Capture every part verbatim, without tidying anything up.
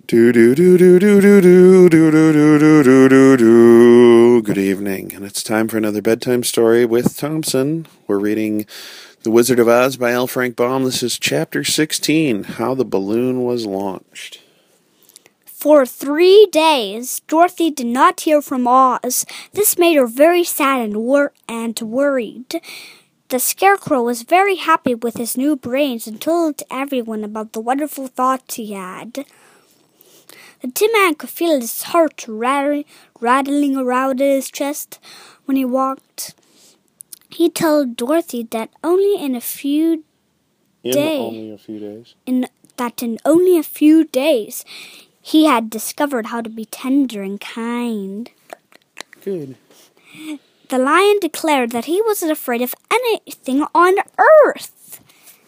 Do do do do do do do do do do do do do do. Good evening, and it's time for another bedtime story with Thompson. We're reading The Wizard of Oz by L. Frank Baum. This is chapter sixteen, How the Balloon Was Launched. For three days, Dorothy did not hear from Oz. This made her very sad and, wor- and worried. The Scarecrow was very happy with his new brains and told everyone about the wonderful thoughts he had. The Tin Man could feel his heart rattling, rattling around in his chest when he walked. He told Dorothy that only in a few In day, only a few days. In that in only a few days, he had discovered how to be tender and kind. Good. The lion declared that he wasn't afraid of anything on Earth,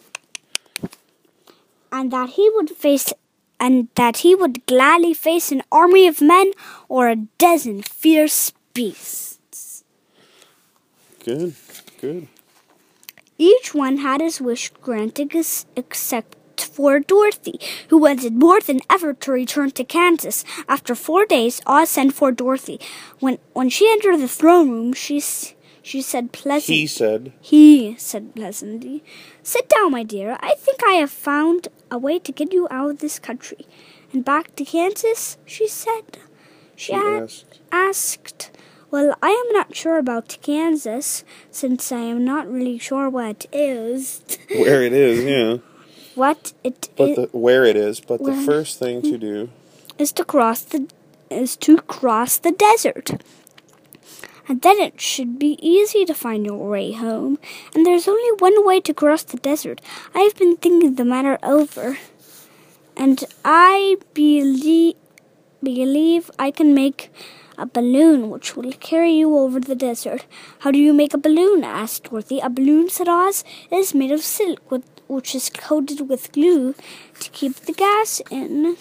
and that he would face and that he would gladly face an army of men or a dozen fierce beasts. Good. Good. Each one had his wish granted except for Dorothy, who wanted more than ever to return to Kansas. After four days, Oz sent for Dorothy. When when she entered the throne room, she she said pleasantly. He said. He said pleasantly, "Sit down, my dear. I think I have found a way to get you out of this country and back to Kansas," she said. She, She had asked. asked, "Well, I am not sure about Kansas, since I am not really sure what it is." Where it is, yeah. What it But is the where it is, but the Where- first thing to do is to cross the is to cross the desert. And then it should be easy to find your way home. And there's only one way to cross the desert. I've been thinking the matter over, and I believe believe I can make a balloon which will carry you over the desert. "How do you make a balloon?" asked Dorothy. "A balloon," said Oz, "is made of silk, with, which is coated with glue to keep the gas in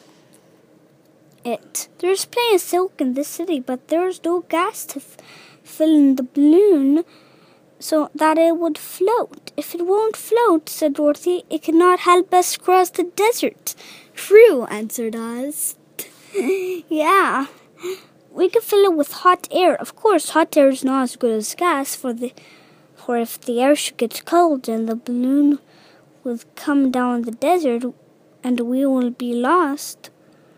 it. There's plenty of silk in this city, but there's no gas to f- fill in the balloon so that it would float." "If it won't float," said Dorothy, "it cannot help us cross the desert." "True," answered Oz. "Yeah. We can fill it with hot air. Of course, hot air is not as good as gas, for the for if the air should get cold, and the balloon will come down the desert, and we will be lost."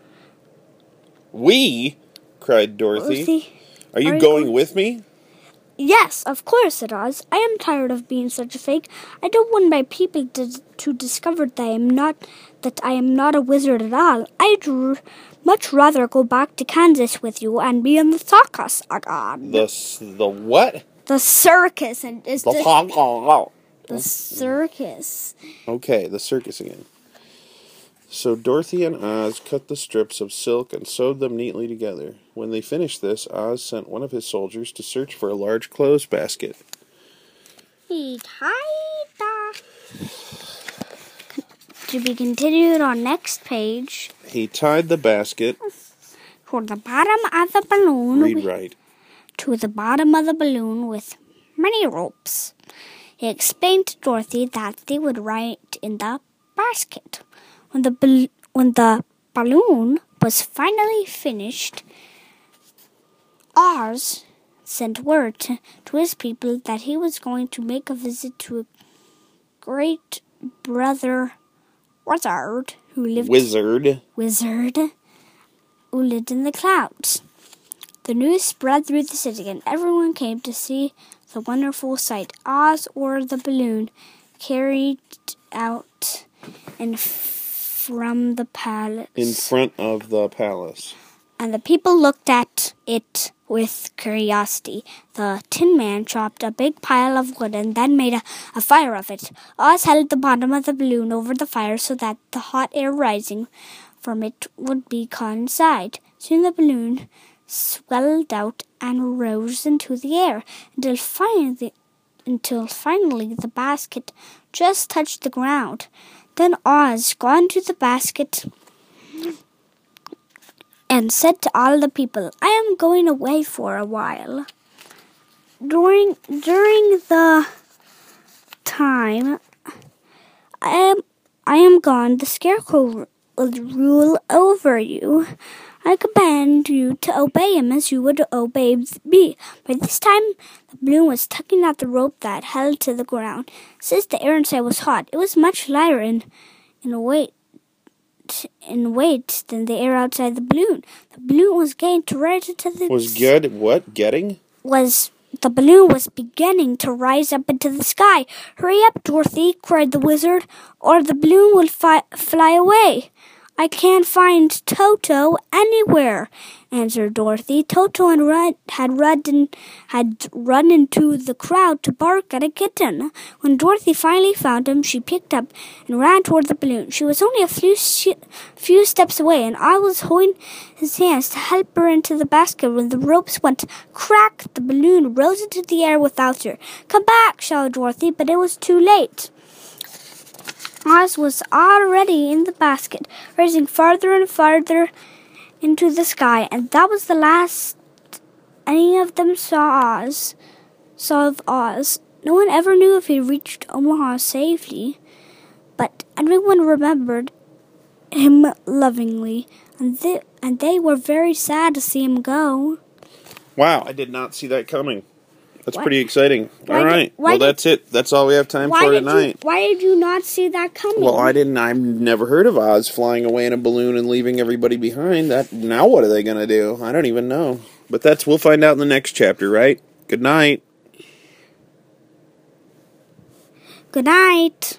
We? Cried Dorothy. Dorothy, Are you are you going going- with me? "Yes, of course," said Oz. "I am tired of being such a fake. I don't want my people to, to discover that I am not that I am not a wizard at all. I'd r- much rather go back to Kansas with you and be in the circus again." The s- the what? The circus and is The the, the circus. Okay, the circus again. So Dorothy and Oz cut the strips of silk and sewed them neatly together. When they finished this, Oz sent one of his soldiers to search for a large clothes basket. He tied the... To be continued on next page. He tied the basket. Toward the bottom of the balloon. Read with- right. To the bottom of the balloon with many ropes. He explained to Dorothy that they would ride in the basket. When the bal- when the balloon was finally finished, Oz sent word to, to his people that he was going to make a visit to a great brother wizard who lived Wizard. wizard who lived in the clouds. The news spread through the city, and everyone came to see the wonderful sight. Oz or the balloon carried out in from the palace, In front of the palace. and the people looked at it with curiosity. The Tin Man chopped a big pile of wood and then made a, a fire of it. Oz held the bottom of the balloon over the fire so that the hot air rising from it would be caught inside. Soon the balloon swelled out and rose into the air until finally, until finally the basket just touched the ground. Then Oz got into the basket and said to all the people, "I am going away for a while." During during the time I am I am gone, the Scarecrow will rule over you. I command you to obey him as you would obey me." By this time, the balloon was tugging at the rope that held to the ground. Since the air inside was hot, it was much lighter in, in weight in weight than the air outside the balloon. The balloon was getting to rise into the Was good what? Getting? was the balloon was beginning to rise up into the sky. "Hurry up, Dorothy," cried the wizard, "or the balloon will fi- fly away." "I can't find Toto anywhere," answered Dorothy. Toto had run, had run, in, had run into the crowd to bark at a kitten. When Dorothy finally found him, she picked up and ran toward the balloon. She was only a few, few steps away, and I was holding his hands to help her into the basket when the ropes went crack. The balloon rose into the air without her. "Come back!" shouted Dorothy, but it was too late. Oz was already in the basket, rising farther and farther into the sky, and that was the last any of them saw Oz, saw of Oz. No one ever knew if he reached Omaha safely, but everyone remembered him lovingly, and they, and they were very sad to see him go. Wow, I did not see that coming. That's Why- pretty exciting. why All did- right. why Well, did- that's it. That's all we have time Why for did tonight. you? Why did you not see that coming? Well, I didn't. I've never heard of Oz flying away in a balloon and leaving everybody behind. That now, what are they going to do? I don't even know. But that's we'll find out in the next chapter, right? Good night. Good night.